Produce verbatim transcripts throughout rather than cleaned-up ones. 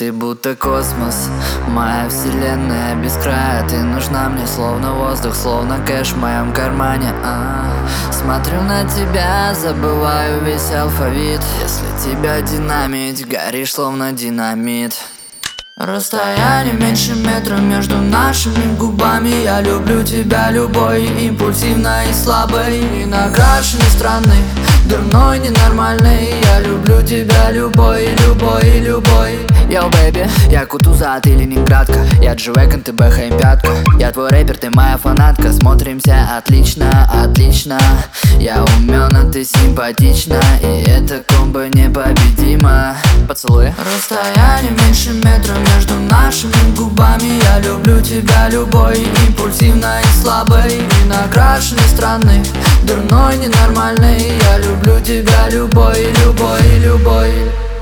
Ты будто космос, моя вселенная без края. Ты нужна мне словно воздух, словно кэш в моем кармане. а -а. Смотрю на тебя, забываю весь алфавит. Если тебя динамить, горишь словно динамит. Расстояние меньше метра между нашими губами. Я люблю тебя любой, импульсивной и слабой, и накрашенной, странной, дурной, ненормальной. Я люблю тебя любой, любой, любой. Йоу, бэйби, я Кутуза, а ты Ленинградка. Я Дживекон, ты Бэха и пятка. Я твой рэпер, ты моя фанатка. Смотримся отлично, отлично. Я умен, а ты симпатична, и эта комбо непобедима. Поцелуй. Расстояние меньше метра между нашими губами. Я люблю тебя любой, импульсивной и слабой, и накрашенной, странной, дурной, ненормальной. Я люблю тебя любой, любой, любой.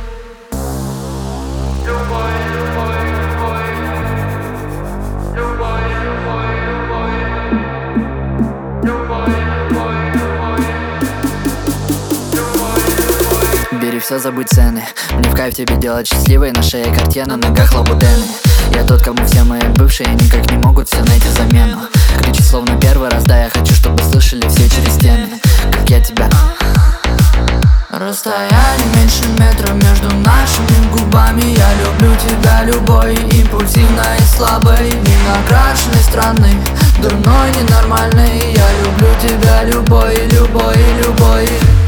Бери все, забудь цены. Мне в кайф тебе делать счастливой. На шее Картье, на ногах лабудены. Я тот, кому все мои бывшие никак не могут все найти замену. Кричи словно первый раз, да, я хочу, чтобы слышали все через стены, как я тебя. Расстояние меньше метра между нашими губами. Я люблю тебя любой, импульсивной и слабой, не накрашенной, странной, дурной, ненормальной. Я люблю тебя любой, любой, любой.